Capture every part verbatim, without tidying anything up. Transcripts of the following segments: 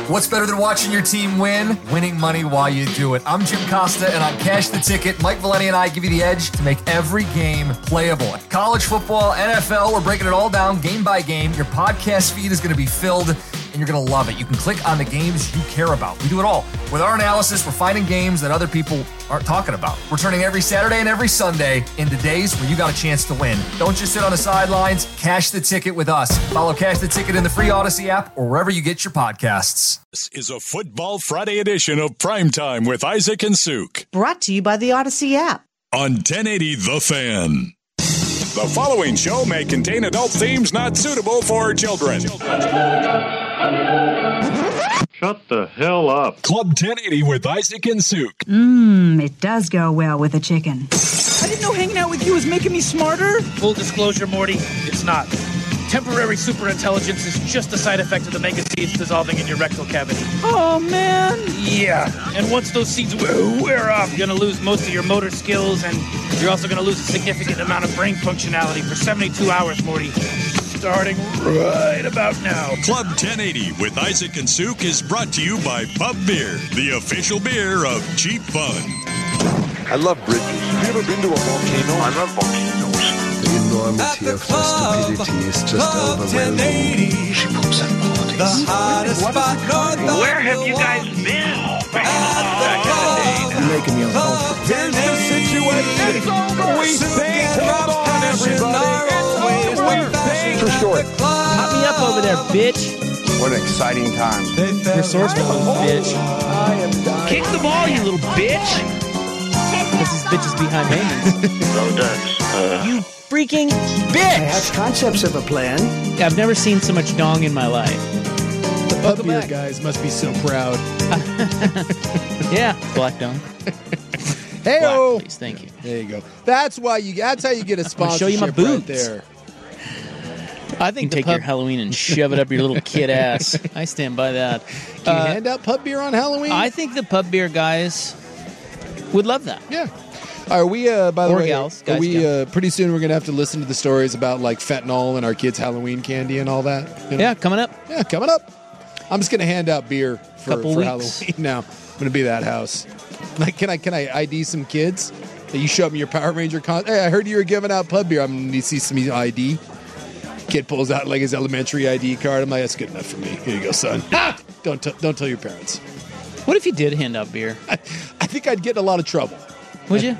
What's better than watching your team win? Winning money while you do it. I'm Jim Costa, and on Cash the Ticket, Mike Valeni and I give you the edge to make every game playable. College football, N F L, we're breaking it all down game by game. Your podcast feed is going to be filled, and you're going to love it. You can click on the games you care about. We do it all. With our analysis, we're finding games that other people aren't talking about. We're turning every Saturday and every Sunday into days where you got a chance to win. Don't just sit on the sidelines. Cash the Ticket with us. Follow Cash the Ticket in the free Odyssey app or wherever you get your podcasts. This is a Football Friday edition of Primetime with Isaac and Suk. Brought to you by the Odyssey app. On ten eighty The Fan. The following show may contain adult themes not suitable for children. Shut the hell up. Club ten eighty with Isaac and Suk. Mmm, it does go well with a chicken. I didn't know hanging out with you was making me smarter. Full disclosure, Morty, it's not. Temporary superintelligence is just a side effect of the mega seeds dissolving in your rectal cavity. Oh, man. Yeah, and once those seeds wear, wear off, you're going to lose most of your motor skills, and you're also going to lose a significant amount of brain functionality for seventy-two hours, Morty. Starting right about now. Club ten eighty with Isaac and Suk is brought to you by Pub Beer, the official beer of Cheap Fun. I love bridges. Have you ever been to a volcano? I love volcanoes. The enormity of her stupidity is just overwhelming. She poops and politics. The hottest spot north. Where have you guys been? You're making me uncomfortable. Here's the situation. It's over. We think. Hold on, everybody. It's over. For sure. Hop me up over there, bitch. What an exciting time. Resourceful little bitch. I am dying. Kick the ball, you little bitch. Because this bitch is behind maintenance. No ducks. Uh, You freaking I bitch! have concepts of a plan. I've never seen so much dong in my life. The Pub Beer guys must be so proud. Yeah, black dong. Hey-o! Black, please, thank you. There you go. That's why you. That's how you get a I'm gonna sponsorship show you my right boots. there. I think take your Halloween and shove it up your little kid ass. I stand by that. Can you Uh, hand out Pub Beer on Halloween? I think the Pub Beer guys would love that. Yeah. Are we, uh, by the Or way, gals, are guys, we, yeah. uh, pretty soon we're going to have to listen to the stories about, like, fentanyl and our kids' Halloween candy and all that? You know? Yeah, coming up. Yeah, coming up. I'm just going to hand out beer for, Couple for weeks. Halloween now. I'm going to be that house. Like, can I can I I D some kids? That you show them your Power Ranger con. Hey, I heard you were giving out Pub Beer. I'm going to need to see some I D. Kid pulls out, like, his elementary I D card. I'm like, that's good enough for me. Here you go, son. Ah! Don't, t- don't tell your parents. What if you did hand out beer? I, I think I'd get in a lot of trouble. Would you?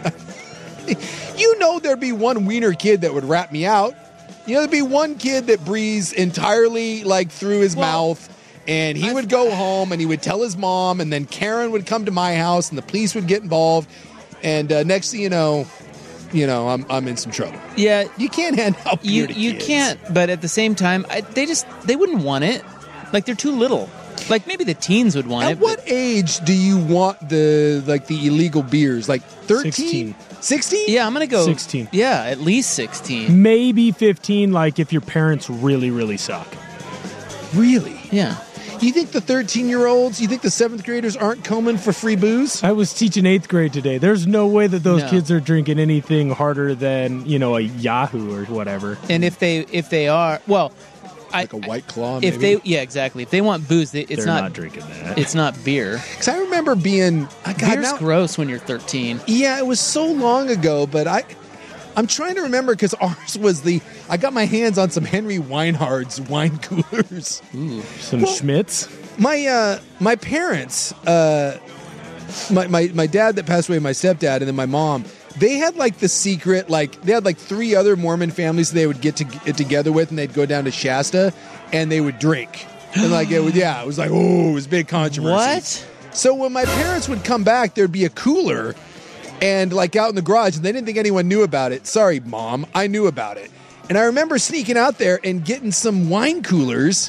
You know there'd be one wiener kid that would rat me out. You know, there'd be one kid that breathes entirely, like, through his Well, mouth, and he would go home, and he would tell his mom, and then Karen would come to my house, and the police would get involved, and uh, next thing you know, you know, I'm I'm in some trouble. Yeah, You can't hand out beer you to you kids. can't. But at the same time, I, they just they wouldn't want it. Like they're too little. Like maybe the teens would want At it. what age do you want the, like, the illegal beers? Like thirteen? sixteen. sixteen? Yeah, I'm gonna go sixteen. Yeah, at least sixteen. Maybe fifteen, like if your parents really, really suck. Really? Yeah. You think the thirteen-year-olds, you think the seventh graders aren't combing for free booze? I was teaching eighth grade today. There's no way that those No. kids are drinking anything harder than, you know, a Yahoo or whatever. And if they if they are well, I, Like a White Claw, if maybe? they yeah exactly if they want booze, they, it's They're not, not, drinking that. it's not beer. Because I remember being... I God, Beer's now, gross when you're thirteen. yeah, it was so long ago, but I, I'm trying to remember because ours was the... I got my hands on some Henry Weinhard's wine coolers. Ooh. Some Well- Schmitz. My uh, my parents, uh, my, my my dad that passed away, my stepdad, and then my mom, they had like the secret, like they had like three other Mormon families they would get to get together with, and they'd go down to Shasta, and they would drink, and like it would, yeah, it was like, oh, it was big controversy. What? So when my parents would come back, there'd be a cooler, and like out in the garage, and they didn't think anyone knew about it. Sorry, Mom, I knew about it, and I remember sneaking out there and getting some wine coolers.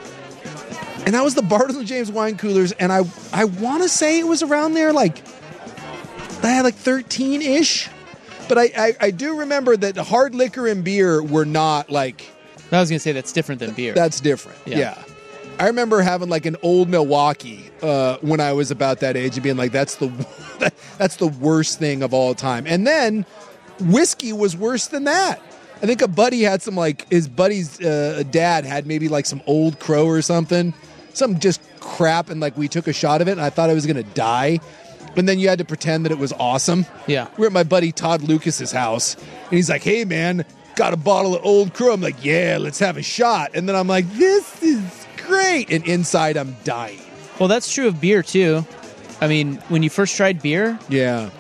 And that was the Bartles and James wine coolers, and I I want to say it was around there, like, I had like thirteen-ish. But I, I, I do remember that hard liquor and beer were not, like... I was going to say that's different than beer. That's different, Yeah. yeah. I remember having like an old Milwaukee uh, when I was about that age and being like, that's the that's the worst thing of all time. And then whiskey was worse than that. I think a buddy had some, like, his buddy's uh, dad had maybe like some Old Crow or something. some just crap, and like we took a shot of it, and I thought I was gonna die. And then you had to pretend that it was awesome. Yeah. We're at my buddy Todd Lucas's house, and he's like, "Hey man, got a bottle of Old Crow." I'm like, "Yeah, let's have a shot." And then I'm like, "This is great," and inside I'm dying. Well, that's true of beer too. I mean, when you first tried beer, yeah.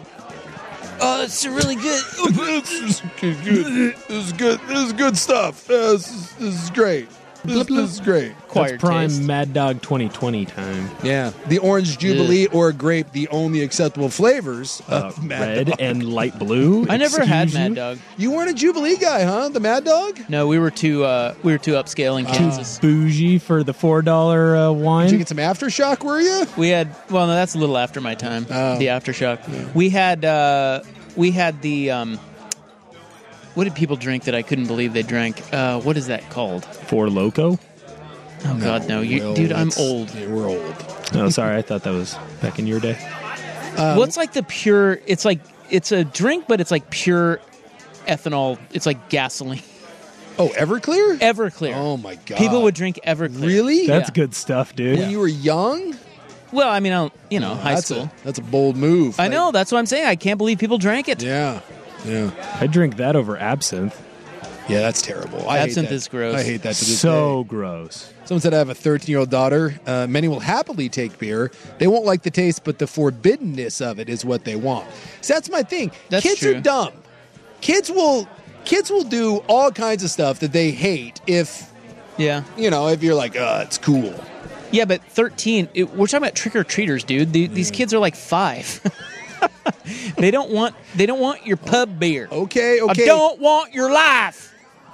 Oh, it's really good. this is good. This is good. This is good stuff. Uh, this, is, this is great. This, this is great. That's prime Mad Dog twenty twenty time. Yeah, the Orange Jubilee yeah. or grape, the only acceptable flavors of uh, Mad red Dog. and light blue. I never had you? Mad Dog. You weren't a Jubilee guy, huh? The Mad Dog? No, we were too. Uh, we were too upscale in Kansas. Uh, bougie for the four dollar uh, wine. Did you get some aftershock? Were you? We had. Well, no, that's a little after my time. Oh. The aftershock. Yeah. We had. Uh, we had the. Um, what did people drink that I couldn't believe they drank? Uh, what is that called? Four Loko. Oh, no, God, no. You, dude, I'm old. Yeah, we're old. Oh, sorry. I thought that was back in your day. Um, well, it's like the pure... It's like... It's a drink, but it's like pure ethanol. It's like gasoline. Oh, Everclear? Everclear. Oh, my God. People would drink Everclear. Really? That's yeah. good stuff, dude. When you were young? Well, I mean, I don't, you know, oh, high that's school. A, that's a bold move. I like, know. That's what I'm saying. I can't believe people drank it. Yeah. Yeah. I drink that over absinthe. Yeah, that's terrible. I Absinthe hate that. is gross. I hate that to this so day. gross. Someone said I have a thirteen-year-old daughter. Uh, many will happily take beer. They won't like the taste, but the forbiddenness of it is what they want. So that's my thing. That's kids true. are dumb. Kids will kids will do all kinds of stuff that they hate if, yeah, you know, if you're like, uh, it's cool. Yeah, but thirteen, it, we're talking about trick-or-treaters, dude. The, mm. These kids are like five. They don't want they don't want your pub beer. Okay, okay. I don't want your life.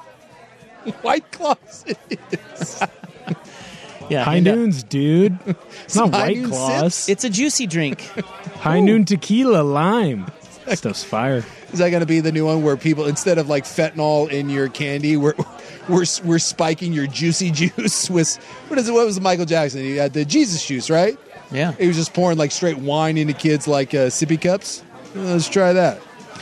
White Claws it is. Yeah, High Noons, dude. It's not High White Noon Claws. sips? It's a juicy drink. High Noon tequila lime. That stuff's fire. Is that going to be the new one where people, instead of like fentanyl in your candy, we're we're, we're spiking your juicy juice with, what is it? What was Michael Jackson? He had the Jesus juice, right? Yeah. He was just pouring like straight wine into kids like uh, sippy cups. Let's try that.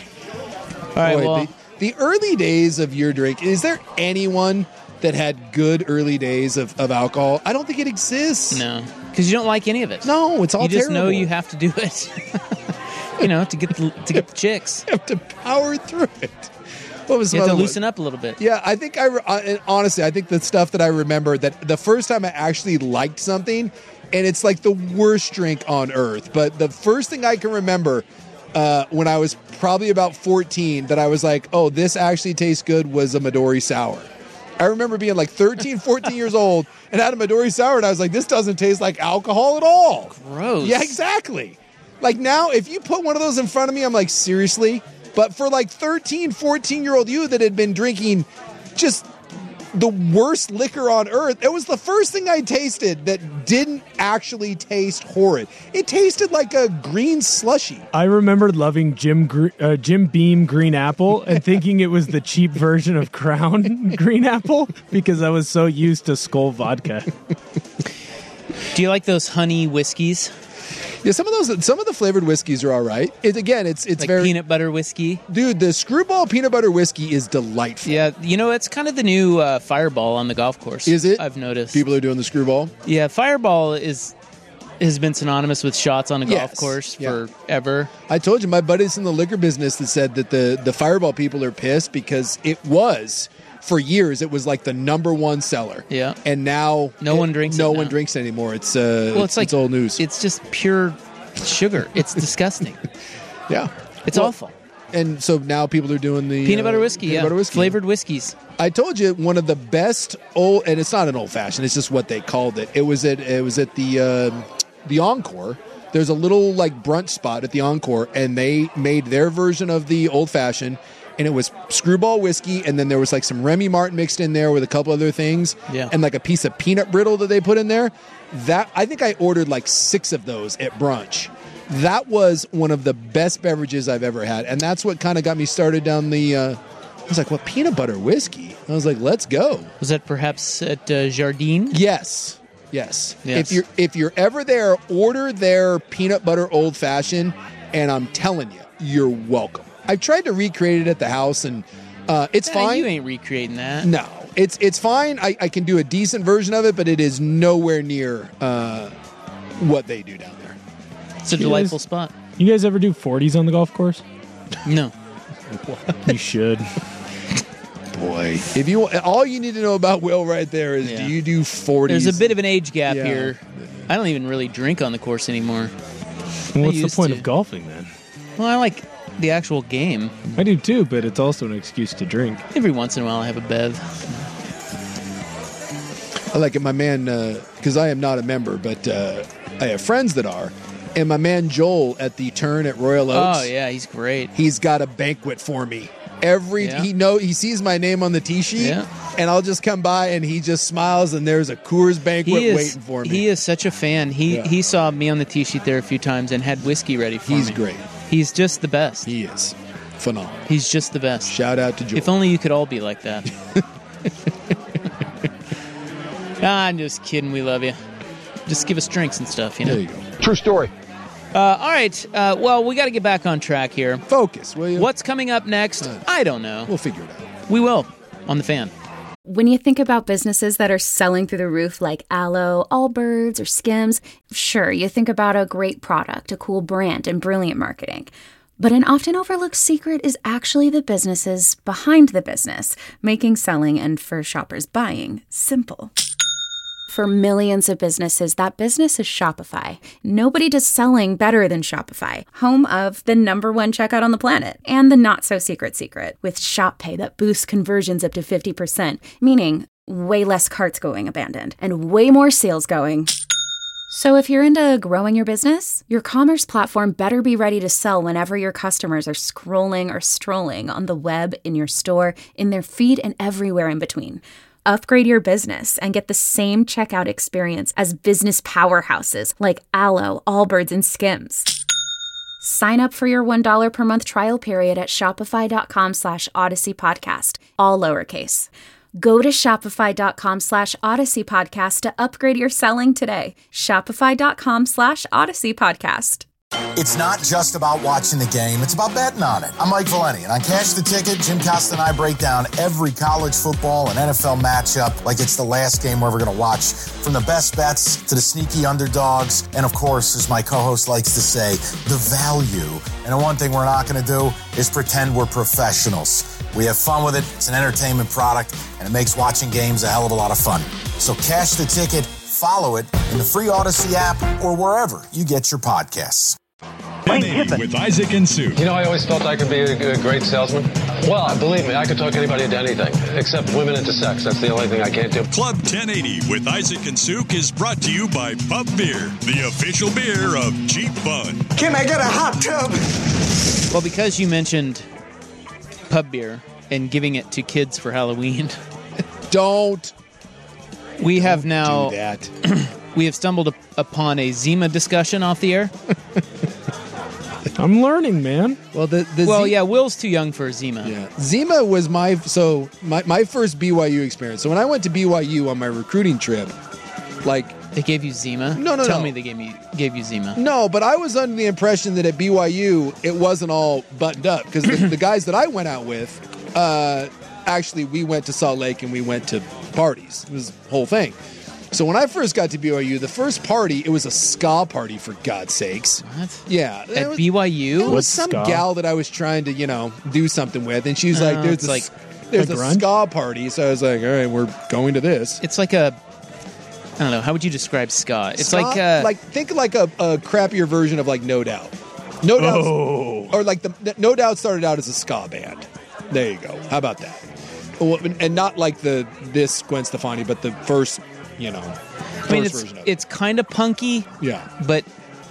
All right, Boy, well. the, the early days of your drink, is there anyone that had good early days of, of alcohol? I don't think it exists. No, because you don't like any of it. No, it's all You just terrible. know you have to do it. You know, to get the, to get the chicks. You have to power through it. What was You have to other loosen one? up a little bit. Yeah, I think I, I honestly, I think the stuff that I remember that the first time I actually liked something, and it's like the worst drink on earth, but the first thing I can remember uh, when I was probably about fourteen that I was like, oh, this actually tastes good was a Midori Sour. I remember being like thirteen, fourteen years old and had a Midori Sour, and I was like, this doesn't taste like alcohol at all. Gross. Yeah, exactly. Like now, if you put one of those in front of me, I'm like, seriously? But for like thirteen, fourteen-year-old you that had been drinking just the worst liquor on earth, it was the first thing I tasted that didn't actually taste horrid. It tasted like a green slushy. I remember loving Jim Gr- uh, Jim Beam Green Apple and thinking it was the cheap version of Crown Green Apple because I was so used to Skull vodka. Do you like those honey whiskeys? Yeah, some of those, some of the flavored whiskeys are all right. It, again, it's it's like very peanut butter whiskey. Dude, the Screwball peanut butter whiskey is delightful. Yeah, you know it's kind of the new uh, Fireball on the golf course. Is it? I've noticed People are doing the Screwball. Yeah, Fireball is has been synonymous with shots on a Yes. golf course Yeah. forever. I told you, my buddies in the liquor business that said that the the Fireball people are pissed because it was. For years, it was like the number one seller. Yeah. And now... No it, one drinks No it one now. drinks it anymore. It's, uh, Well, it's, it's like it's old news. It's just pure sugar. It's disgusting. Yeah. It's Well, awful. And so now people are doing the... Peanut butter uh, whiskey, peanut yeah. butter whiskey. Flavored whiskeys. I told you one of the best old... And it's not an old-fashioned. It's just what they called it. It was at, it was at the, um, the Encore. There's a little, like, brunch spot at the Encore, and they made their version of the old-fashioned, and it was Screwball whiskey, and then there was like some Remy Martin mixed in there with a couple other things, Yeah. and like a piece of peanut brittle that they put in there. That I think I ordered like six of those at brunch. That was one of the best beverages I've ever had, and that's what kind of got me started down the. Uh, I was like, "What, peanut butter whiskey?" I was like, "Let's go." Was that perhaps at uh, Jardine? Yes, yes. Yes. If you're if you're ever there, order their peanut butter old fashioned, and I'm telling you, you're welcome. I've tried to recreate it at the house, and uh, it's Yeah, fine. You ain't recreating that. No, It's it's fine. I, I can do a decent version of it, but it is nowhere near uh, what they do down there. It's a delightful spot. You guys ever do forties on the golf course? No. You should. Boy, if you all you need to know about Will right there is, Yeah. do you do forties? There's a bit of an age gap Yeah. here. I don't even really drink on the course anymore. Well, I what's the used point to. of golfing then? Well, I like the actual game. I do too, but it's also an excuse to drink. Every once in a while, I have a bev. I like it, my man, because I am not a member, but uh, I have friends that are. And my man Joel at the Turn at Royal Oaks. Oh yeah, he's great. He's got a banquet for me. Every Yeah. he know he sees my name on the tee sheet, Yeah. and I'll just come by and he just smiles and there's a Coors banquet He is, waiting for me. he is such a fan. He Yeah. he saw me on the tee sheet there a few times and had whiskey ready for He's me. great. He's just the best. He is phenomenal. He's just the best. Shout out to Joel. If only you could all be like that. Ah, I'm just kidding. We love you. Just give us drinks and stuff, you know. There you go. True story. Uh, all right. Uh, well, we got to get back on track here. Focus, will you? What's coming up next? I don't know. We'll figure it out. We will on the Fan. When you think about businesses that are selling through the roof like Aloe, Allbirds, or Skims, sure, you think about a great product, a cool brand, and brilliant marketing. But an often overlooked secret is actually the businesses behind the business, making selling and for shoppers buying simple. For millions of businesses, that business is Shopify. Nobody does selling better than Shopify, home of the number one checkout on the planet, and the not-so-secret secret, with Shop Pay that boosts conversions up to fifty percent, meaning way less carts going abandoned, and way more sales going. So if you're into growing your business, your commerce platform better be ready to sell whenever your customers are scrolling or strolling on the web, in your store, in their feed, and everywhere in between. Upgrade your business and get the same checkout experience as business powerhouses like Aloe, Allbirds, and Skims. Sign up for your one dollar per month trial period at shopify.com slash Odyssey Podcast, all lowercase. Go to shopify.com slash Odyssey Podcast to upgrade your selling today. Shopify.com slash Odyssey Podcast. It's not just about watching the game, it's about betting on it. I'm Mike Valeni, and on Cash the Ticket, Jim Costa and I break down every college football and N F L matchup like it's the last game we're ever going to watch. From the best bets to the sneaky underdogs, and of course, as my co-host likes to say, the value. And the one thing we're not going to do is pretend we're professionals. We have fun with it, it's an entertainment product, and it makes watching games a hell of a lot of fun. So Cash the Ticket, follow it in the free Odyssey app or wherever you get your podcasts. With Isaac and Sue. You know, I always felt I could be a, a great salesman. Well, believe me, I could talk anybody into anything, except women into sex. That's the only thing I can't do. Club ten eighty with Isaac and Suk is brought to you by Pub Beer, the official beer of Cheap Fun. Can I get a hot tub? Well, because you mentioned pub beer and giving it to kids for Halloween. Don't. We have now. Do that. We have stumbled up upon a Zima discussion off the air. I'm learning, man. Well, the, the well, Z- yeah, Will's too young for a Zima. Yeah. Zima was my so my, my first B Y U experience. So when I went to B Y U on my recruiting trip, like they gave you Zima. No, no, Tell no. me they gave me gave you Zima. No, but I was under the impression that at B Y U it wasn't all buttoned up because the, the guys that I went out with, uh, actually we went to Salt Lake and we went to parties. It was the whole thing. So when I first got to B Y U, the first party, it was a ska party, for God's sakes. What? Yeah. At was, B Y U? It was What's some ska? gal that I was trying to, you know, do something with. And she was like, Uh, there's, it's a, like there's a a, grunge? ska party. So I was like, all right, we're going to this. It's like a. I don't know. How would you describe ska? It's Ska- like uh, like think like a, a crappier version of like No Doubt. No Doubt, Oh. or like the No Doubt started out as a ska band. There you go. How about that? Well, and not like the this Gwen Stefani, but the first, you know, first I mean, it's version of it. it's kind of punky. Yeah. But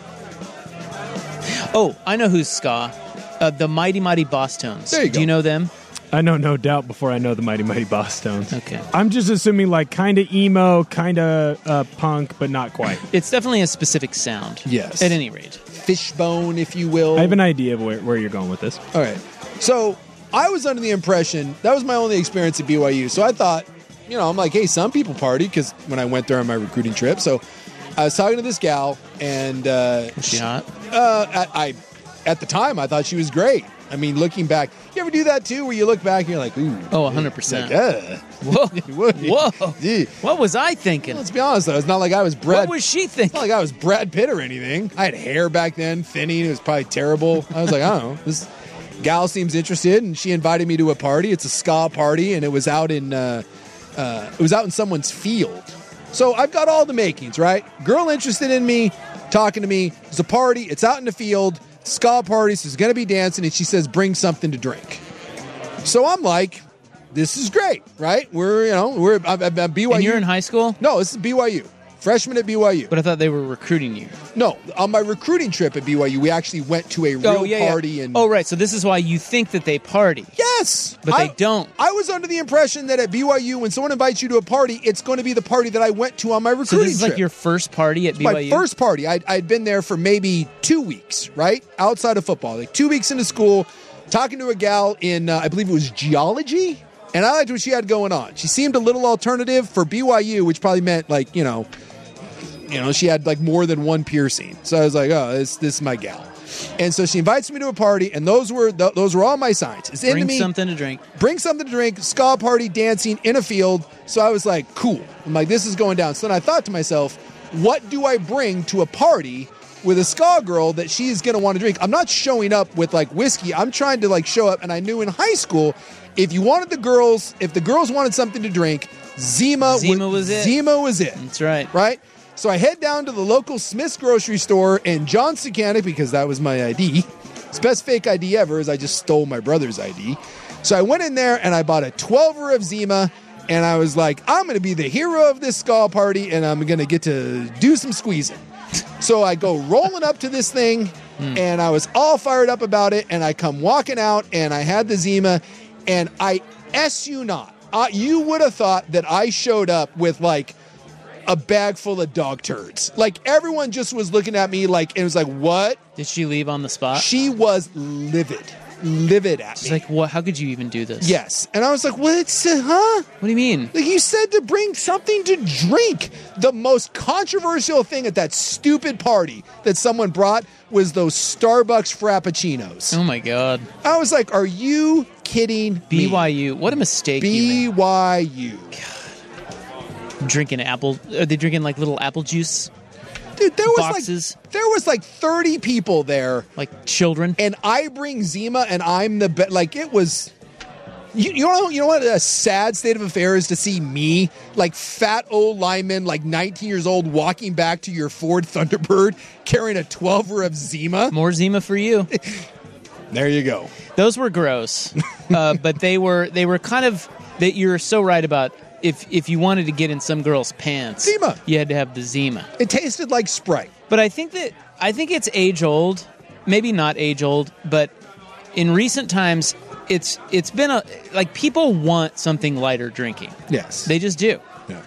oh, I know who's ska. Uh, the Mighty Mighty Boss Tones. There you Do go. you know them? I know No Doubt before I know the Mighty Mighty Boss Tones. Okay. I'm just assuming like kind of emo, kind of uh, punk, but not quite. It's definitely a specific sound. Yes. At any rate. Fishbone, if you will. I have an idea of where, where you're going with this. All right. So I was under the impression that was my only experience at B Y U. So I thought, you know, I'm like, hey, some people party because when I went there on my recruiting trip. So I was talking to this gal, and uh, Was she hot? Uh, I, I at the time, I thought she was great. I mean, looking back, you ever do that too, where you look back and you're like, ooh. Oh, one hundred percent. Like, uh. Whoa. Whoa. What was I thinking? Well, let's be honest, though. It's not like I was Brad. What was she thinking? It's not like I was Brad Pitt or anything. I had hair back then, thinning. It was probably terrible. I was like, I don't know. This gal seems interested, and she invited me to a party. It's a ska party, and it was out in uh, uh, it was out in someone's field. So I've got all the makings, right? Girl interested in me, talking to me. It's a party. It's out in the field. Ska party. So there's going to be dancing, and she says, bring something to drink. So I'm like, this is great, right? We're, you know, we're I'm, I'm B Y U. And you're in high school? No, this is B Y U. Freshman at B Y U. But I thought they were recruiting you. No, on my recruiting trip at B Y U, we actually went to a real oh, yeah, party. Yeah. And oh, right. So this is why you think that they party. Yes. But I, they don't. I was under the impression that at B Y U, when someone invites you to a party, it's going to be the party that I went to on my recruiting trip. So this is trip. like your first party at it's B Y U? My first party. I'd, I'd been there for maybe two weeks, right? Outside of football. Like two weeks into school, talking to a gal in, uh, I believe it was geology. And I liked what she had going on. She seemed a little alternative for B Y U, which probably meant like, you know, You know, she had like more than one piercing. So I was like, oh, this, this is my gal. And so she invites me to a party, and those were th- those were all my signs. It's Bring into me, something to drink. Bring something to drink, ska party, dancing in a field. So I was like, cool. I'm like, this is going down. So then I thought to myself, what do I bring to a party with a ska girl that she's going to want to drink? I'm not showing up with like whiskey. I'm trying to like show up. And I knew in high school, if you wanted the girls, if the girls wanted something to drink, Zima, Zima was, was it. Zima was it. That's right. Right? So I head down to the local Smith's grocery store, and John Secanic, because that was my I D, it's the best fake I D ever, is I just stole my brother's I D. So I went in there and I bought a twelver of Zima, and I was like, I'm going to be the hero of this ska party, and I'm going to get to do some squeezing. So I go rolling up to this thing, mm. and I was all fired up about it, and I come walking out, and I had the Zima, and I S you not. Uh, you would have thought that I showed up with like a bag full of dog turds. Like everyone just was looking at me like, it was like, what? Did she leave on the spot? She was livid. Livid at She's me. like, what? How could you even do this? Yes. And I was like, what? Huh? What do you mean? Like you said to bring something to drink. The most controversial thing at that stupid party that someone brought was those Starbucks Frappuccinos. Oh my God. I was like, are you kidding me? B Y U. What a mistake. B Y U. Drinking apple. Are they drinking like little apple juice? Dude, there was boxes? like there was like thirty people there, like children, and I bring Zima, and I'm the be- like it was. You, you know, you know what a sad state of affairs to see me, like fat old lineman, like nineteen years old, walking back to your Ford Thunderbird carrying a twelver of Zima. More Zima for you. There you go. Those were gross, uh, but they were they were kind of that. You're so right about. If if you wanted to get in some girl's pants, Zima. You had to have the Zima. It tasted like Sprite. But I think that I think it's age old, maybe not age old, but in recent times, it's it's been a like people want something lighter drinking. Yes, they just do. Yeah.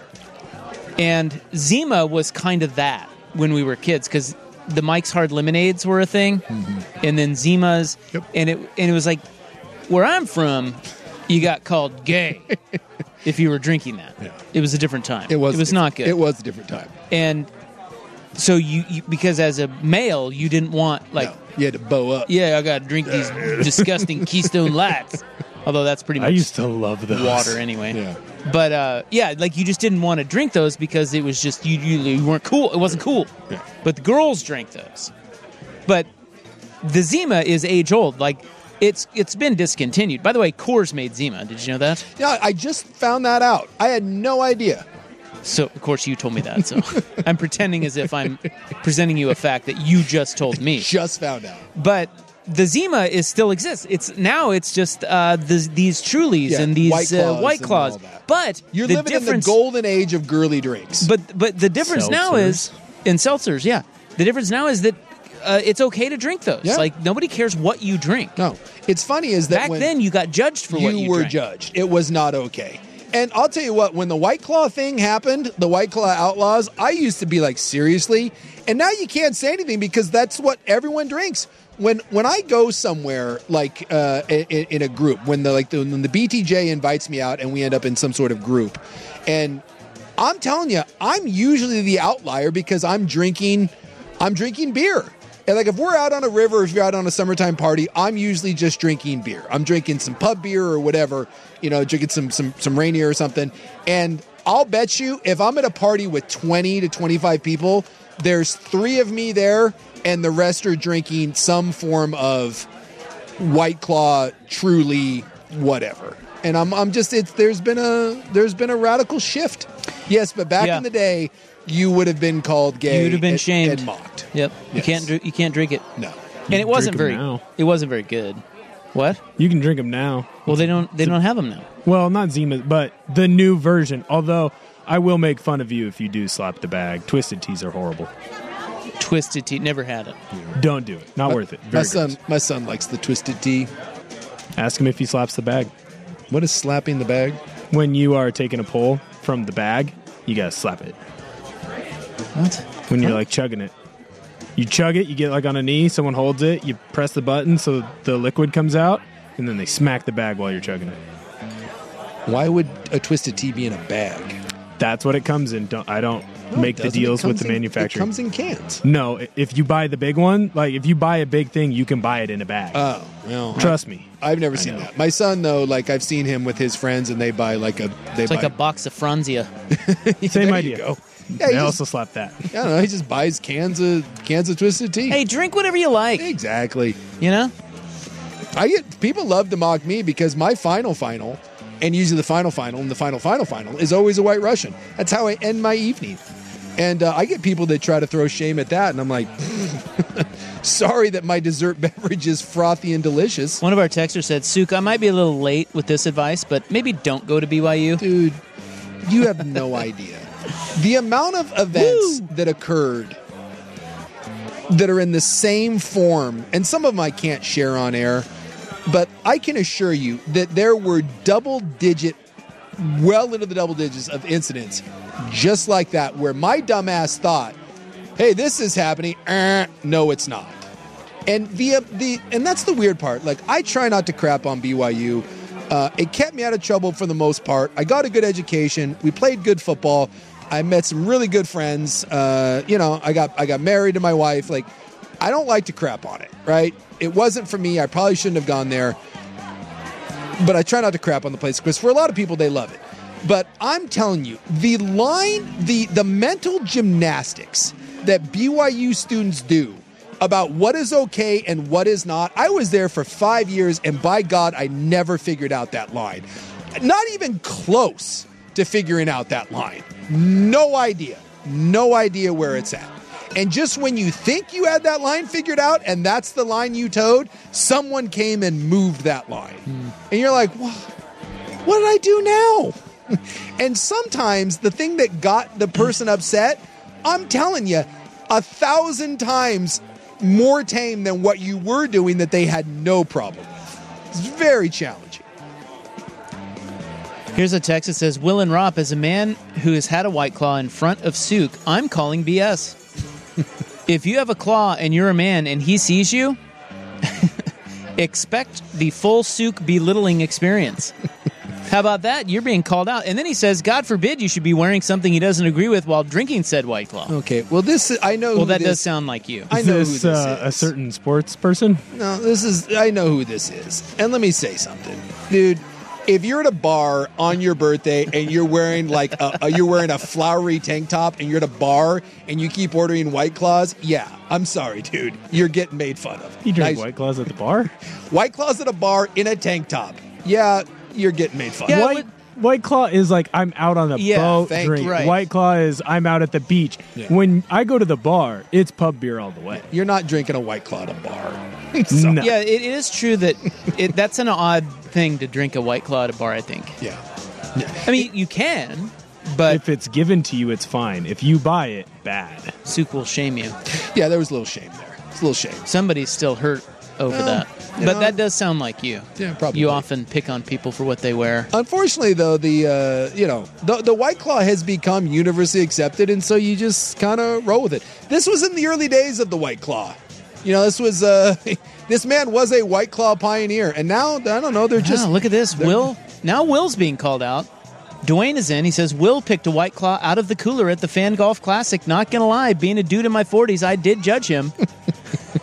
And Zima was kind of that when we were kids because the Mike's Hard Lemonades were a thing, mm-hmm. and then Zimas, yep. and it and it was like where I'm from, you got called gay. If you were drinking that, yeah. It was a different time. It was. It was not good. It was a different time. And so you, you because as a male, you didn't want like no, you had to bow up. Yeah, I got to drink these disgusting Keystone Lights. Although that's pretty much I used to love those. Water anyway. Yeah. But uh, yeah, like you just didn't want to drink those because it was just you, you, you weren't cool. It wasn't cool. Yeah. But the girls drank those. But the Zima is age old. Like. It's it's been discontinued. By the way, Coors made Zima. Did you know that? Yeah, I just found that out. I had no idea. So, of course, you told me that. So I'm pretending as if I'm presenting you a fact that you just told me. Just found out. But the Zima is still exists. It's now it's just uh, the, these Trulies yeah, and these White Claws. Uh, White Claws. But you're the living in the golden age of girly drinks. But but the difference seltzers. now is in seltzers. Yeah, the difference now is that. Uh, it's okay to drink those. Yeah. Like nobody cares what you drink. No, it's funny is that back when then you got judged for you what you were drank. judged. It was not okay. And I'll tell you what, when the White Claw thing happened, the White Claw Outlaws, I used to be like, seriously? And now you can't say anything because that's what everyone drinks. When when I go somewhere like uh, in, in a group, when the like the, when the B T J invites me out and we end up in some sort of group, and I'm telling you, I'm usually the outlier because I'm drinking, I'm drinking beer. And like if we're out on a river, or if you're out on a summertime party, I'm usually just drinking beer. I'm drinking some pub beer or whatever, you know, drinking some some some Rainier or something. And I'll bet you if I'm at a party with twenty to twenty-five people, there's three of me there and the rest are drinking some form of White Claw, Truly, whatever. And I'm I'm just it's there's been a there's been a radical shift. Yes, but back Yeah. in the day, you would have been called gay. You would have been and, shamed and mocked. Yep. You Yes. can't. dr- You can't drink it. No. And it wasn't drink 'em very. now. It wasn't very good. What? You can drink them now. Well, they don't. They don't have them now. Well, not Zima, but the new version. Although I will make fun of you if you do slap the bag. Twisted teas are horrible. Twisted tea. Never had it. Don't do it. Not My- worth it. My Very son, gross. my son likes the Twisted Tea. Ask him if he slaps the bag. What is slapping the bag? When you are taking a pull from the bag, you gotta slap it. What? When you're like chugging it. You chug it, you get like on a knee, someone holds it, you press the button so the liquid comes out, and then they smack the bag while you're chugging it. Why would a Twisted Tea be in a bag? That's what it comes in. Don't, I don't No, it make the doesn't. It deals with comes the in- manufacturer. It comes in cans. No, i- if you buy the big one, like if you buy a big thing, you can buy it in a bag. Oh, well. Trust me. I've never I seen know. that. My son, though, like I've seen him with his friends, and they buy like a. They It's buy, like a box of Franzia. Same there idea. You go. Yeah, they he just, also slap that. I don't know. He just buys cans of cans of Twisted Tea. Hey, drink whatever you like. Exactly. You know. I get people love to mock me because my final final, and usually the final final and the final final final is always a White Russian. That's how I end my evening. And uh, I get people that try to throw shame at that, and I'm like, sorry that my dessert beverage is frothy and delicious. One of our texters said, "Suk, I might be a little late with this advice, but maybe don't go to B Y U." Dude, you have no idea. The amount of events Woo! that occurred that are in the same form, and some of them I can't share on air, but I can assure you that there were double digit, well into the double digits of incidents just like that, where my dumbass thought, hey, this is happening. Uh, no, it's not. And the, the and that's the weird part. Like, I try not to crap on B Y U. Uh, it kept me out of trouble for the most part. I got a good education. We played good football. I met some really good friends. Uh, you know, I got I got married to my wife. Like, I don't like to crap on it, right? It wasn't for me. I probably shouldn't have gone there. But I try not to crap on the place because for a lot of people, they love it. But I'm telling you, the line, the the mental gymnastics that B Y U students do about what is okay and what is not. I was there for five years, and by God, I never figured out that line. Not even close to figuring out that line. No idea. No idea where it's at. And just when you think you had that line figured out, and that's the line you towed, someone came and moved that line. Mm. And you're like, what, what did I do now? And sometimes the thing that got the person upset, I'm telling you, a thousand times more tame than what you were doing that they had no problem with. It's very challenging. Here's a text that says, Will and Rop, as a man who has had a White Claw in front of Suk, I'm calling B S. If you have a claw and you're a man and he sees you, expect the full Suk belittling experience. How about that? You're being called out. And then he says, God forbid you should be wearing something he doesn't agree with while drinking said White Claw. Okay, well, this is, I know Well, who that this, does sound like you. I know is who this, this uh, is. a certain sports person? No, this is, I know who this is. And let me say something. Dude, if you're at a bar on your birthday and you're wearing like a, a, you're wearing a flowery tank top and you're at a bar and you keep ordering White Claws, yeah, I'm sorry, dude. You're getting made fun of. You drink Nice. White Claws at the bar? White Claws at a bar in a tank top. Yeah, you're getting made fun Yeah, of. White, White Claw is like I'm out on the Yeah, boat thank drink. you. Right. White Claw is I'm out at the beach. Yeah. When I go to the bar, it's pub beer all the way. You're not drinking a White Claw at a bar. No. Yeah, it is true that it, that's an odd thing to drink a White Claw at a bar, I think. Yeah. I mean, you can, but If it's given to you, it's fine. If you buy it, bad. Suk will shame you. Yeah, there was a little shame there. It's a little shame. Somebody's still hurt over Well, that. you But know. that does sound like you. Yeah, probably. You often pick on people for what they wear. Unfortunately, though, the uh, you know the the White Claw has become universally accepted, and so you just kind of roll with it. This was in the early days of the White Claw. You know, this was uh, this man was a White Claw pioneer, and now I don't know. They're just Wow, look at this. Will now Will's being called out. Dwayne is in. He says, Will picked a White Claw out of the cooler at the Fan Golf Classic. Not going to lie, being a dude in my forties, I did judge him.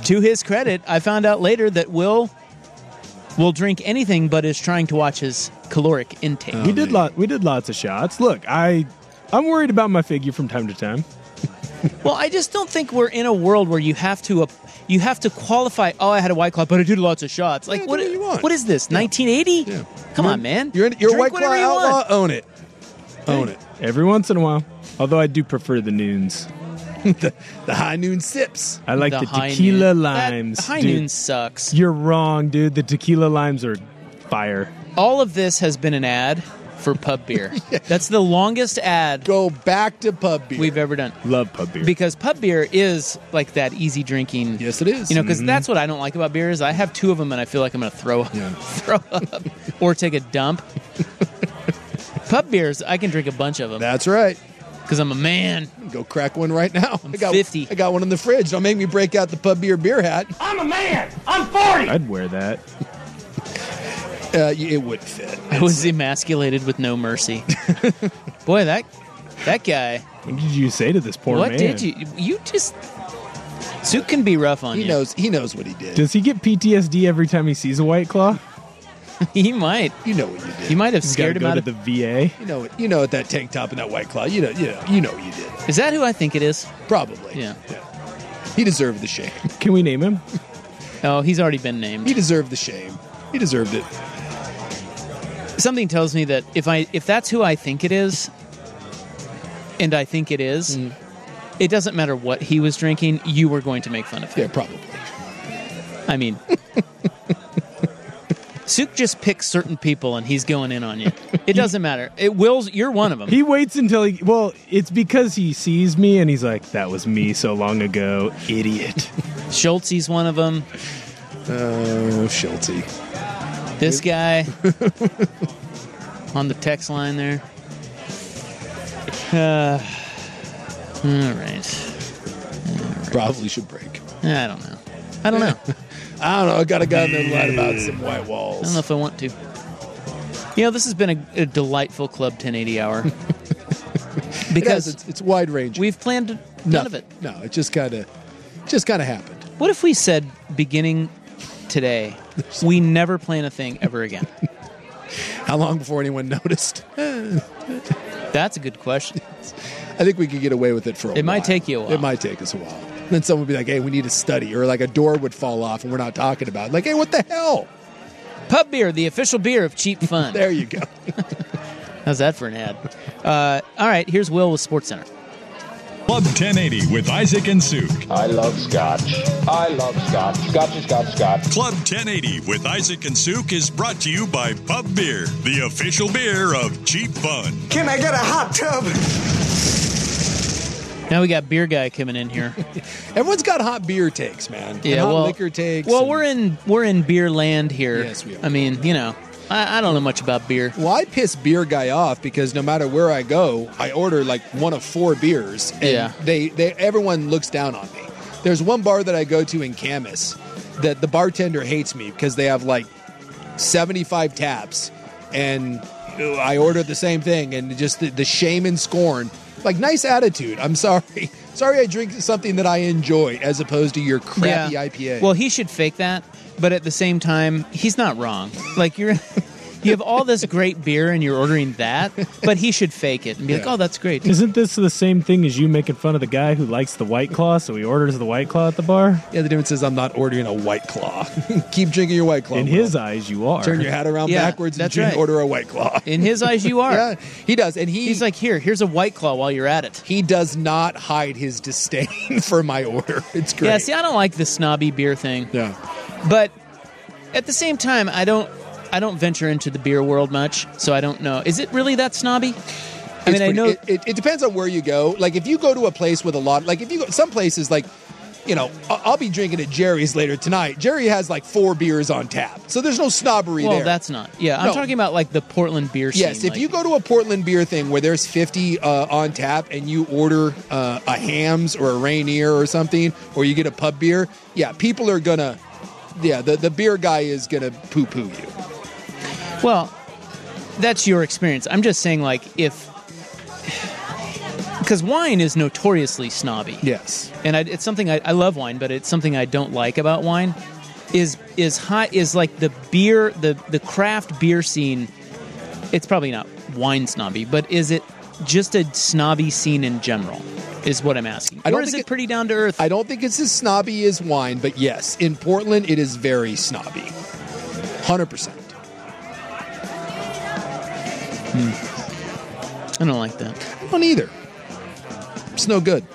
To his credit, I found out later that Will will drink anything but is trying to watch his caloric intake. we did lot. We did lots of shots. Look, I, I'm worried about my figure from time to time. Well, I just don't think we're in a world where you have to uh, you have to qualify. Oh, I had a White Claw, but I did lots of shots. Like, Yeah, what? do what you want. What is this? nineteen eighty? Yeah. Come You're- on, man. You're, in, you're a Drink White Claw whatever you outlaw. want. Own it. Own it. Every once in a while. Although I do prefer the noons. the, the high noon sips. I like The the, high tequila noon. limes. That high dude. noon sucks. You're wrong, dude. The tequila limes are fire. All of this has been an ad for pub beer. That's the longest ad Go back to pub beer. we've ever done. Love pub beer. Because pub beer is like that easy drinking. Yes, it is. You know, because Mm-hmm. that's what I don't like about beer is I have two of them and I feel like I'm going to throw up, Yeah. throw up or take a dump. Pub beers, I can drink a bunch of them That's right. because I'm a man. Go crack one right now. I'm I got, fifty. I got one in the fridge. Don't make me break out the pub beer beer hat. I'm a man. I'm forty. I'd wear that. Uh, it wouldn't fit. I was emasculated with no mercy. Boy, that that guy. What did you say to this poor what man? did you? You just. Suit can be rough on He you. knows. He knows what he did. Does he get P T S D every time he sees a White Claw? He might. You know what you did. You might have He's scared gotta him go out to of. the V A. You know what? You know what? That tank top and that White Claw. You know. You know. You know what you did. Is that who I think it is? Probably. Yeah. He deserved the shame. Can we name him? Oh, he's already been named. He deserved the shame. He deserved it. Something tells me that if I if that's who I think it is, and I think it is, Mm. it doesn't matter what he was drinking. You were going to make fun of him. Yeah, probably. I mean, Suk just picks certain people and he's going in on you. It doesn't matter. It wills. You're one of them. He waits until he. Well, it's because he sees me and he's like, "That was me so long ago, idiot." Schultze's one of them. Oh, Schulte. This guy on the text line there. Uh, all right. Probably should break. I don't know. I don't know. I don't know. I got a guy that lied about some white walls. I don't know if I want to. You know, this has been a, a delightful Club ten eighty hour. It Because has, it's, it's wide ranging. we've planned none of it. No, it just kind of, just kind of happened. What if we said beginning today, we never plan a thing ever again? How long before anyone noticed? That's a good question. I think we could get away with it for a while. It might take you a while. It might take us a while. Then someone would be like, hey, we need a study. Or like a door would fall off and we're not talking about it. Like, hey, what the hell? Pub beer, the official beer of cheap fun. There you go. How's that for an ad? Uh, all right, here's Will with SportsCenter. Club ten eighty with Isaac and Suk. I love scotch. I love scotch. Scotch, scotch, scotch. Club ten eighty with Isaac and Suk is brought to you by Pub Beer, the official beer of cheap fun. Can I get a hot tub? Now we got beer guy coming in here. Everyone's got hot beer takes, man. And Yeah, hot well, liquor takes. Well, and- we're in we're in beer land here. Yes, we are. I mean, you know, I, I don't know much about beer. Well, I piss beer guy off because no matter where I go, I order like one of four beers, and Yeah. they, they everyone looks down on me. There's one bar that I go to in Camas that the bartender hates me because they have like seventy-five taps, and I order the same thing, and just the, the shame and scorn. Like, nice attitude. I'm sorry. Sorry I drink something that I enjoy as opposed to your crappy Yeah. I P A. Well, he should fake that, but at the same time, he's not wrong. Like you're, you have all this great beer and you're ordering that, but he should fake it and be like, Yeah. "Oh, that's great." Isn't this the same thing as you making fun of the guy who likes the White Claw, so he orders the White Claw at the bar? Yeah, the difference is I'm not ordering a White Claw. Keep drinking your White Claw. In Will. his eyes, you are. Turn your hat around Yeah, backwards and that's drink, right. order a White Claw. In his eyes, you are. Yeah, he does. And he, He's like, "Here, here's a White Claw while you're at it." he does not hide his disdain for my order. It's great. Yeah, see, I don't like the snobby beer thing, Yeah. but at the same time, I don't, I don't venture into the beer world much, so I don't know. Is it really that snobby? I It's mean, I pretty- know. It, it, it depends on where you go. Like, if you go to a place with a lot, like, if you go, some places, like, you know, I- I'll be drinking at Jerry's later tonight. Jerry has like four beers on tap. So there's no snobbery well, there. that's not. Yeah, I'm No. talking about like the Portland beer scene. Yes, if like- you go to a Portland beer thing where there's fifty uh, on tap and you order uh, a Hams or a Rainier or something, or you get a pub beer, yeah, people are gonna, yeah, the, the beer guy is gonna poo-poo you. Well, that's your experience. I'm just saying, like, if because wine is notoriously snobby. Yes, and I, it's something I, I love wine, but it's something I don't like about wine. Is is high is like the beer the the craft beer scene. It's probably not wine snobby, but is it just a snobby scene in general? Is what I'm asking. I don't or is think it pretty down to earth? I don't think it's as snobby as wine, but yes, in Portland it is very snobby, hundred percent. Hmm. I don't like that. I don't either. It's no good.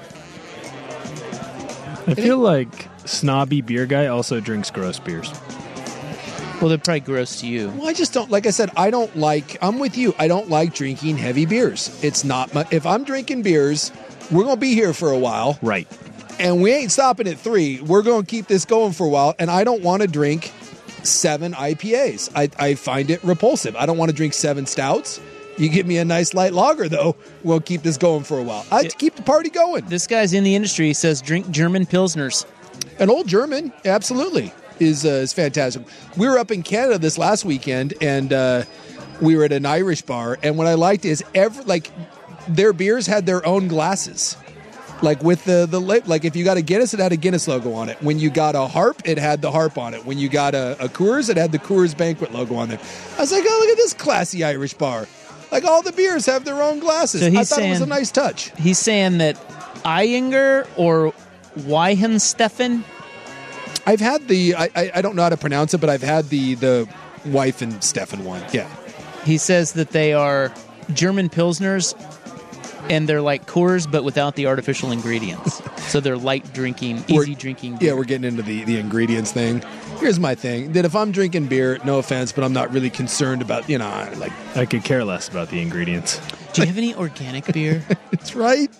I feel like snobby beer guy also drinks gross beers. Well, they're probably gross to you. Well, I just don't, like I said, I don't like, I'm with you. I don't like drinking heavy beers. It's not my, if I'm drinking beers, we're going to be here for a while. Right. And we ain't stopping at three. We're going to keep this going for a while. And I don't want to drink seven I P As. I, I find it repulsive. I don't want to drink seven stouts. You give me a nice light lager, though, we'll keep this going for a while. I like to keep the party going. This guy's in the industry. He says drink German Pilsners. An old German, absolutely, is uh, is fantastic. We were up in Canada this last weekend, and uh, we were at an Irish bar. And what I liked is every like their beers had their own glasses, like with the the like if you got a Guinness, it had a Guinness logo on it. When you got a Harp, it had the Harp on it. When you got a, a Coors, it had the Coors Banquet logo on there. I was like, oh, look at this classy Irish bar. Like all the beers have their own glasses. So I thought saying, it was a nice touch. He's saying that Eyinger or Weihenstephan. I've had the I, I I don't know how to pronounce it, but I've had the the wife and Stefan one. Yeah. He says that they are German Pilsners, and they're like Coors, but without the artificial ingredients. So they're light drinking, easy We're, drinking beer. Yeah, we're getting into the, the ingredients thing. Here's my thing, that if I'm drinking beer, no offense, but I'm not really concerned about, you know, I, like... I could care less about the ingredients. Do you have any organic beer? It's right.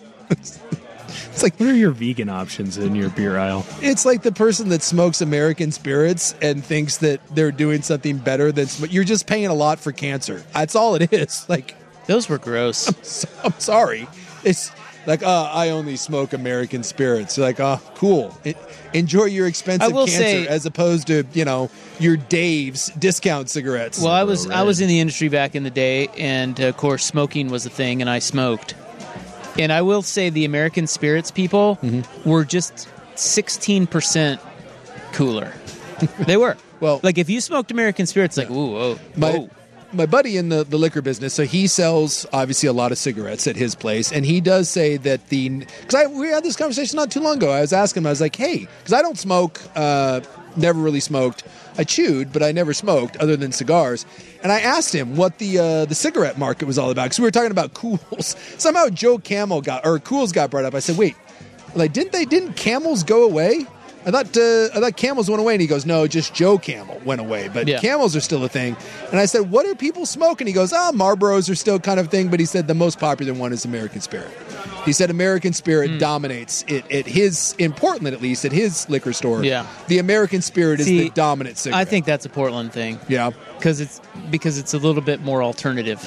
It's like, what are your vegan options in your beer aisle? It's like the person that smokes American spirits and thinks that they're doing something better than... Sm- you're just paying a lot for cancer. That's all it is. Like... Those were gross. I'm, so, I'm sorry. It's like, uh, I only smoke American spirits. You're like, oh, cool. It, enjoy your expensive cancer say, as opposed to, you know, your Dave's discount cigarettes. Well, I was I was in the industry back in the day, and uh, of course, smoking was a thing, and I smoked. And I will say the American spirits people mm-hmm. were just sixteen percent cooler. They were. Well, like if you smoked American spirits, like, ooh, oh, my, whoa. My buddy in the, the liquor business, so he sells obviously a lot of cigarettes at his place, and he does say that the because I we had this conversation not too long ago. I was asking him, I was like, hey, because I don't smoke, uh, never really smoked. I chewed, but I never smoked other than cigars. And I asked him what the uh, the cigarette market was all about because we were talking about Cools. Somehow Joe Camel got or Cools got brought up. I said, wait, like didn't they didn't Camels go away? I thought uh, I thought Camels went away, and he goes, no, just Joe Camel went away, but yeah. Camels are still a thing. And I said, what do people smoke? And he goes, ah, Marlboros are still kind of a thing, but he said the most popular one is American Spirit. He said American Spirit mm. dominates it at his, in Portland at least, at his liquor store. Yeah. The American Spirit See, is the dominant cigarette. I think that's a Portland thing. Yeah. Because it's, because it's a little bit more alternative.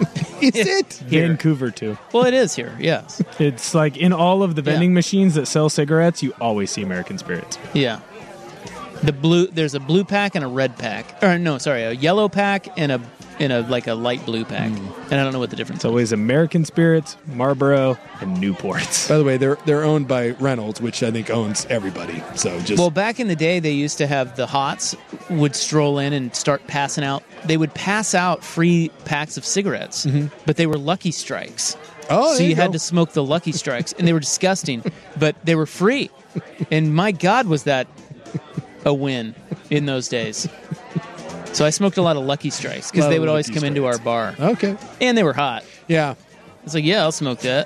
Is it? Here. Vancouver, too. Well, it is here, yes. It's like in all of the vending yeah. machines that sell cigarettes, you always see American Spirits. Yeah. The blue, there's a blue pack and a red pack. Or no, sorry, a yellow pack and a in a like a light blue pack. Mm. And I don't know what the difference is. It's always American Spirits, Marlboro, and Newports. By the way, they're they're owned by Reynolds, which I think owns everybody. So just Well, back in the day they used to have the Hots would stroll in and start passing out. They would pass out free packs of cigarettes, mm-hmm. but they were Lucky Strikes. Oh, so you, you had go. to smoke the Lucky Strikes, and they were disgusting, but they were free. And my God, was that a win in those days. So I smoked a lot of Lucky Strikes because they would always come strikes. into our bar. Okay. And they were hot. Yeah. I was like, yeah, I'll smoke that.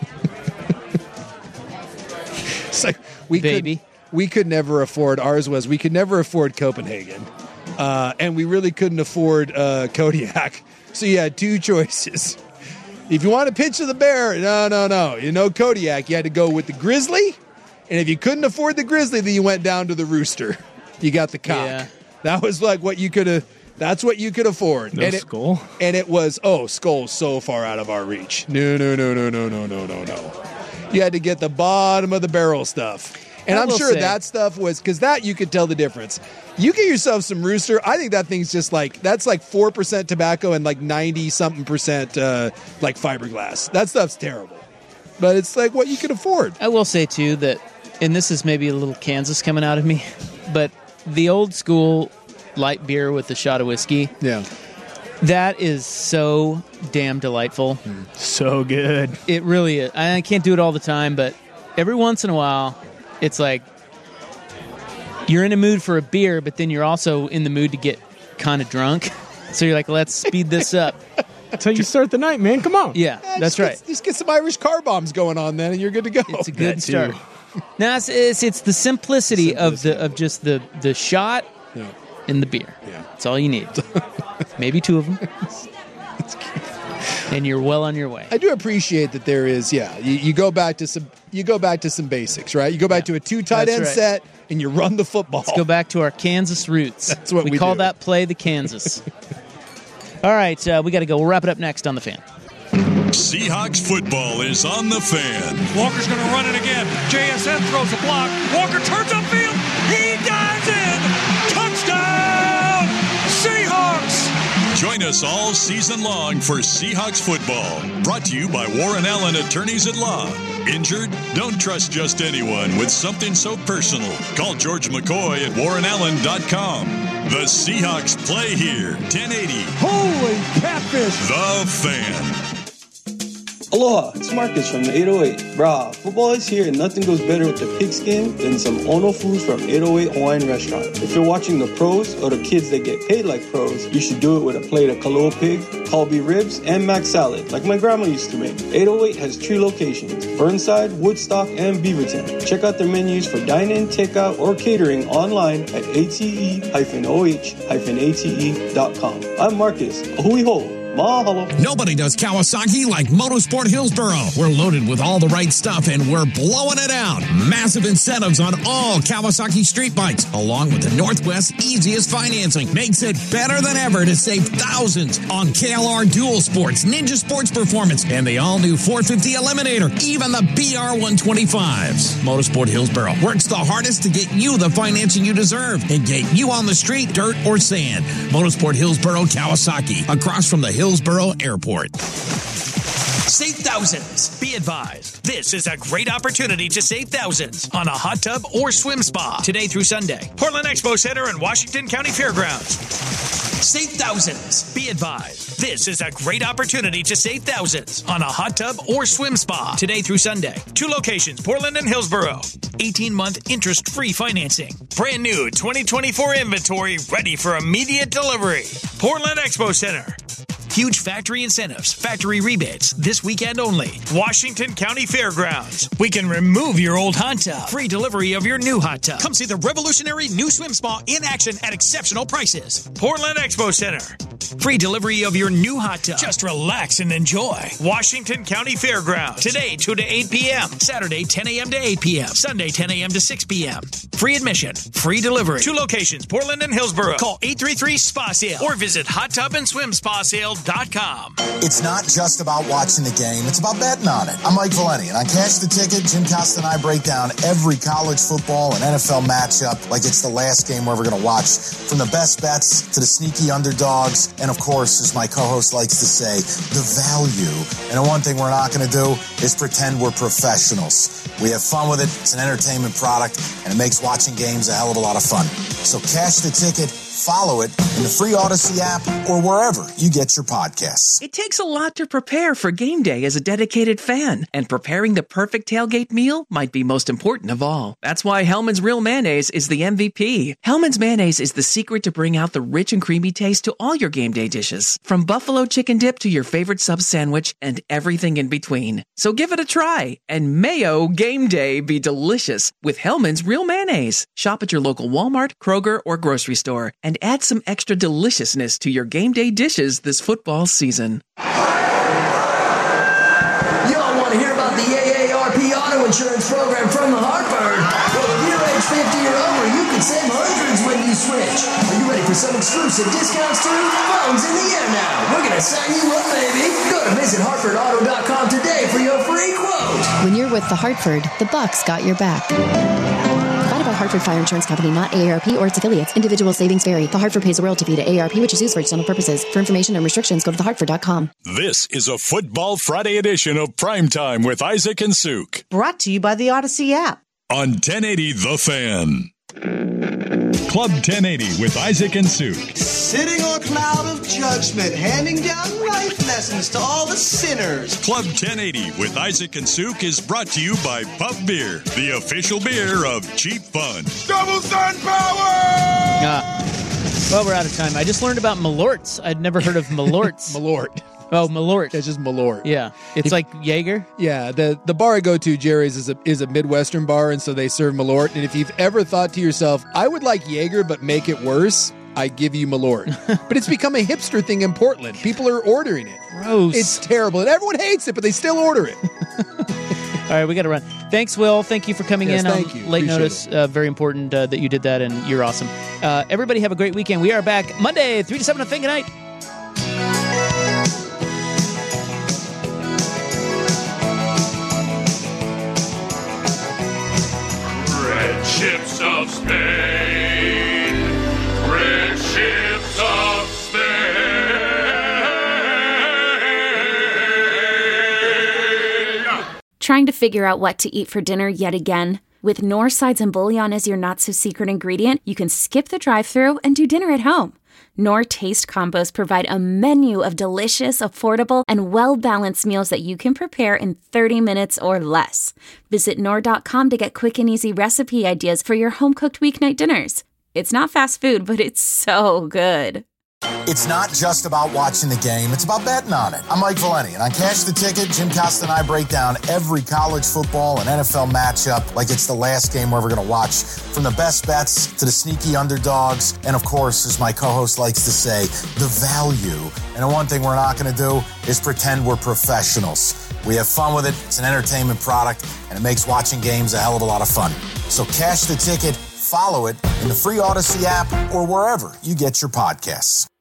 It's like we Baby. Could, we could never afford, ours was, we could never afford Copenhagen. Uh, and we really couldn't afford uh, Kodiak. So you had two choices. If you want a pinch of the bear, no, no, no. You know Kodiak, you had to go with the Grizzly. And if you couldn't afford the Grizzly, then you went down to the Rooster. You got the cock. Yeah. That was like what you could have, that's what you could afford. No and Skull? It, and it was, oh, Skull's so far out of our reach. No, no, no, no, no, no, no, no, no. You had to get the bottom of the barrel stuff. And I I'm sure say. that stuff was, because that you could tell the difference. You get yourself some Rooster, I think that thing's just like, that's like four percent tobacco and like ninety-something percent uh, like fiberglass. That stuff's terrible. but it's like what you can afford. I will say, too, that, and this is maybe a little Kansas coming out of me, but the old school light beer with a shot of whiskey, yeah, that is so damn delightful. Mm. So good. It really is. I can't do it all the time, but every once in a while, it's like you're in a mood for a beer, but then you're also in the mood to get kind of drunk. So you're like, let's speed this up. That's how you start the night, man. Come on. Yeah, Yeah, that's just right. Get, just get some Irish car bombs going on then, and you're good to go. It's a good That start. too. Now it's, it's it's the simplicity, Simplicity. of the of just the the shot Yeah. and the beer. Yeah. That's all you need. Maybe two of them, and you're well on your way. I do appreciate that there is, yeah. You, you go back to some, you go back to some basics, right? You go back Yeah. to a two tight That's end right. set, and you run the football. Let's go back to our Kansas roots. That's what we call do. that play the Kansas. All right, uh, we got to go. We'll wrap it up next on The Fan. Seahawks football is on the Fan. Walker's going to run it again. J S N throws a block. Walker turns upfield. He dives in. Touchdown, Seahawks. Join us all season long for Seahawks football. Brought to you by Warren Allen Attorneys at Law. Injured? Don't trust just anyone with something so personal. Call George McCoy at warren allen dot com. The Seahawks play here. ten eighty. Holy catfish! The Fan. Aloha, it's Marcus from the eight oh eight. Brah, football is here and nothing goes better with the pigskin than some Ono foods from eight oh eight Hawaiian Restaurant. If you're watching the pros or the kids that get paid like pros, you should do it with a plate of Kaloa pig, kalbi ribs, and mac salad, like my grandma used to make. eight oh eight has three locations, Burnside, Woodstock, and Beaverton. Check out their menus for dine-in, takeout, or catering online at a t e dash o h dash a t e dot com. I'm Marcus. Ahui ho. Mahalo. Nobody does Kawasaki like Motorsport Hillsboro. We're loaded with all the right stuff and we're blowing it out. Massive incentives on all Kawasaki street bikes, along with the Northwest's easiest financing. Makes it better than ever to save thousands on K L R Dual Sports, Ninja Sports Performance, and the all-new four fifty Eliminator, even the B R one twenty-fives. Motorsport Hillsboro works the hardest to get you the financing you deserve and get you on the street, dirt, or sand. Motorsport Hillsboro Kawasaki, across from the Hillsboro Airport. Save thousands. Be advised, this is a great opportunity to save thousands on a hot tub or swim spa today through Sunday. Portland Expo Center and Washington County Fairgrounds. Save thousands. Be advised, this is a great opportunity to save thousands on a hot tub or swim spa today through Sunday. Two locations, Portland and Hillsboro. eighteen-month interest-free financing. Brand new twenty twenty-four inventory ready for immediate delivery. Portland Expo Center. Huge factory incentives, factory rebates, this weekend only. Washington County Fairgrounds. We can remove your old hot tub. Free delivery of your new hot tub. Come see the revolutionary new swim spa in action at exceptional prices. Portland Expo Center. Free delivery of your new hot tub. Just relax and enjoy. Washington County Fairgrounds. Today, two to eight p.m. Saturday, ten a.m. to eight p.m. Sunday, ten a.m. to six p.m. Free admission. Free delivery. Two locations, Portland and Hillsboro. Call eight three three S P A sale or visit hot tub and swim spa sale dot com. It's not just about watching the game, it's about betting on it. I'm Mike Valeni, and on Cash the Ticket, Jim Costa and I break down every college football and N F L matchup like it's the last game we're ever going to watch. From the best bets to the sneaky underdogs, and of course, as my co-host likes to say, the value. And the one thing we're not going to do is pretend we're professionals. We have fun with it, it's an entertainment product, and it makes watching games a hell of a lot of fun. So Cash the Ticket, follow it in the free Odyssey app or wherever you get your podcasts. It takes a lot to prepare for game day as a dedicated fan, and preparing the perfect tailgate meal might be most important of all. That's why Hellman's Real Mayonnaise is the M V P. Hellman's Mayonnaise is the secret to bring out the rich and creamy taste to all your game day dishes, from buffalo chicken dip to your favorite sub sandwich and everything in between. So give it a try, and mayo game day be delicious with Hellman's Real Mayonnaise. Shop at your local Walmart, Kroger, or grocery store, and add some extra deliciousness to your game day dishes this football season. Y'all want to hear about the A A R P Auto Insurance Program from the Hartford? Well, if you're age fifty or over, you can save hundreds when you switch. Are you ready for some exclusive discounts too? Phone's in the air now. We're going to sign you up, baby. Go to visit hartford auto dot com today for your free quote. When you're with the Hartford, the Bucks got your back. Provided by Hartford Fire Insurance Company, not A A R P or its affiliates. Individual savings vary. The Hartford pays a royalty fee to A A R P, which is used for external purposes. For information and restrictions, go to the hartford dot com. This is a Football Friday edition of Primetime with Isaac and Suk. Brought to you by the Odyssey app. On ten eighty The Fan. Club ten eighty with Isaac and Suk. Sitting on a cloud of judgment, handing down life lessons to all the sinners. Club ten eighty with Isaac and Suk is brought to you by Pub Beer, the official beer of Cheap Fun. Double Sun Power! Uh, well, we're out of time. I just learned about Malorts. I'd never heard of Malorts. Malort. Oh, Malort. It's just Malort. Yeah. It's If- like Jaeger? Yeah, the, the bar I go to, Jerry's, is a, is a Midwestern bar, and so they serve Malort. And if you've ever thought to yourself, I would like Jaeger, but make it worse, I give you Malort. But it's become a hipster thing in Portland. People are ordering it. Gross. It's terrible. And everyone hates it, but they still order it. All right, we got to run. Thanks, Will. Thank you for coming Yes, in on thank you. late Appreciate notice. Uh, very important uh, that you did that, and you're awesome. Uh, everybody have a great weekend. We are back Monday, three to seven on Thing Night. Red ships of Spain, red ships of Spain. Trying to figure out what to eat for dinner yet again? With Knorr sides and bouillon as your not-so-secret ingredient, you can skip the drive-thru and do dinner at home. Knorr Taste Combos provide a menu of delicious, affordable, and well-balanced meals that you can prepare in thirty minutes or less. Visit Knorr dot com to get quick and easy recipe ideas for your home-cooked weeknight dinners. It's not fast food, but it's so good. It's not just about watching the game, it's about betting on it. I'm Mike Valeni, and on Cash the Ticket, Jim Costa and I break down every college football and N F L matchup like it's the last game we're ever going to watch, from the best bets to the sneaky underdogs, and of course, as my co-host likes to say, the value. And the one thing we're not going to do is pretend we're professionals. We have fun with it, it's an entertainment product, and it makes watching games a hell of a lot of fun. So Cash the Ticket, follow it in the free Odyssey app or wherever you get your podcasts.